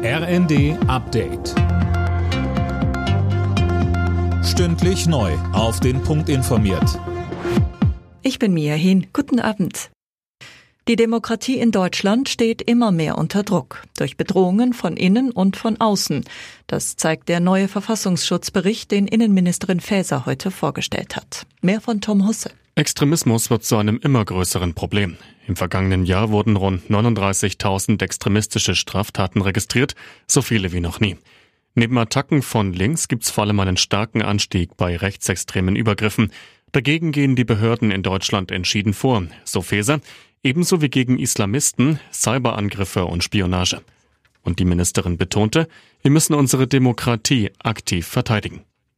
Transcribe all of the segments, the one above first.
RND Update. Stündlich neu auf den Punkt informiert. Ich bin Mia Hin. Guten Abend. Die Demokratie in Deutschland steht immer mehr unter Druck, durch Bedrohungen von innen und von außen. Das zeigt der neue Verfassungsschutzbericht, den Innenministerin Faeser heute vorgestellt hat. Mehr von Tom Husse. Extremismus wird zu einem immer größeren Problem. Im vergangenen Jahr wurden rund 39.000 extremistische Straftaten registriert, so viele wie noch nie. Neben Attacken von links gibt's vor allem einen starken Anstieg bei rechtsextremen Übergriffen. Dagegen gehen die Behörden in Deutschland entschieden vor, so Faeser, ebenso wie gegen Islamisten, Cyberangriffe und Spionage. Und die Ministerin betonte, wir müssen unsere Demokratie aktiv verteidigen.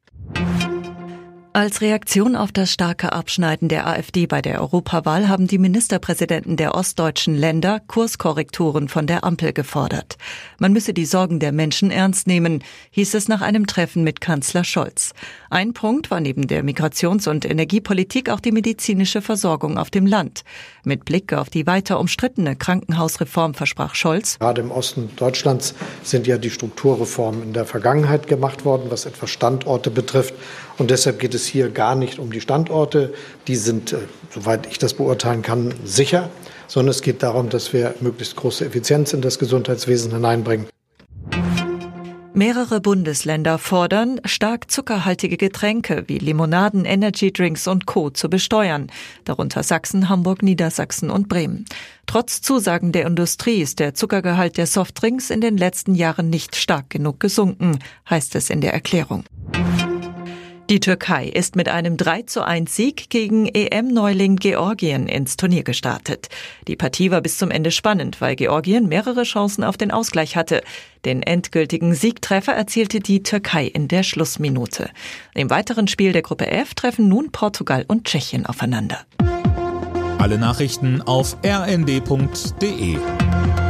Als Reaktion auf das starke Abschneiden der AfD bei der Europawahl haben die Ministerpräsidenten der ostdeutschen Länder Kurskorrekturen von der Ampel gefordert. Man müsse die Sorgen der Menschen ernst nehmen, hieß es nach einem Treffen mit Kanzler Scholz. Ein Punkt war neben der Migrations- und Energiepolitik auch die medizinische Versorgung auf dem Land. Mit Blick auf die weiter umstrittene Krankenhausreform versprach Scholz: Gerade im Osten Deutschlands sind ja die Strukturreformen in der Vergangenheit gemacht worden, was etwa Standorte betrifft. Und deshalb geht es hier gar nicht um die Standorte. Die sind, soweit ich das beurteilen kann, sicher. Sondern es geht darum, dass wir möglichst große Effizienz in das Gesundheitswesen hineinbringen. Mehrere Bundesländer fordern, stark zuckerhaltige Getränke wie Limonaden, Energydrinks und Co. zu besteuern, darunter Sachsen, Hamburg, Niedersachsen und Bremen. Trotz Zusagen der Industrie ist der Zuckergehalt der Softdrinks in den letzten Jahren nicht stark genug gesunken, heißt es in der Erklärung. Die Türkei ist mit einem 3:1 gegen EM-Neuling Georgien ins Turnier gestartet. Die Partie war bis zum Ende spannend, weil Georgien mehrere Chancen auf den Ausgleich hatte. Den endgültigen Siegtreffer erzielte die Türkei in der Schlussminute. Im weiteren Spiel der Gruppe F treffen nun Portugal und Tschechien aufeinander. Alle Nachrichten auf rnd.de.